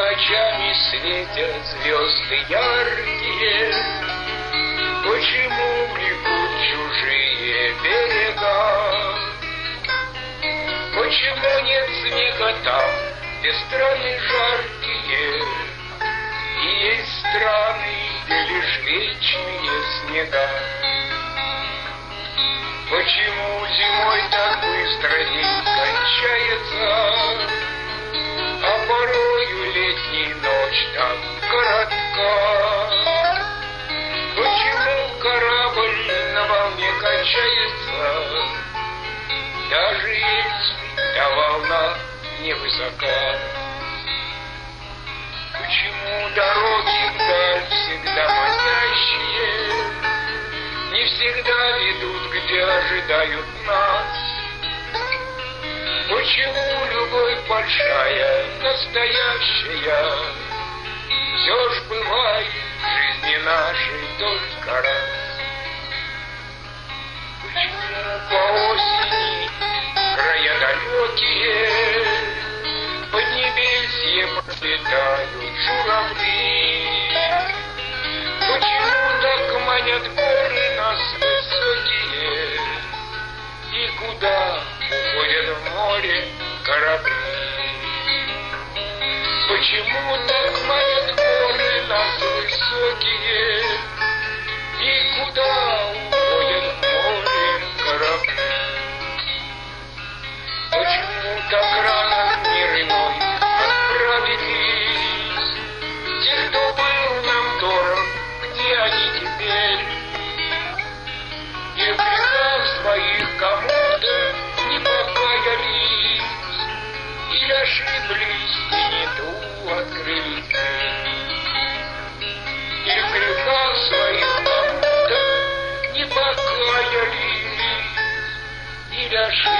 ночами светят звезды яркие? Почему влекут чужие берега? Почему нет снега там, где страны жаркие? И есть страны, где лишь вечные снега. Почему зимой так быстро день кончается, а порою летняя ночь так коротка? Почему корабль на волне качается, даже если та волна невысока? Почему дороги вдаль всегда манящие не всегда ведут, где ожидают нас? Почему любовь большая, настоящая, все ж бывает в жизни нашей только раз? Почему по осени края далекие поднебесье пролетают журавли? Почему так манят горы нас высокие, и куда уходят в море корабли? Почему так манят горы нас высокие, и куда уходят в море корабли? Почему так рано в мир иной отправились те, кто был нам дорог, где они теперь? И в грехах своих кому-то не покаялись, или ошиблись и не ту открыли дверь. И в грехах своих кому-то не покаялись, или ошиблись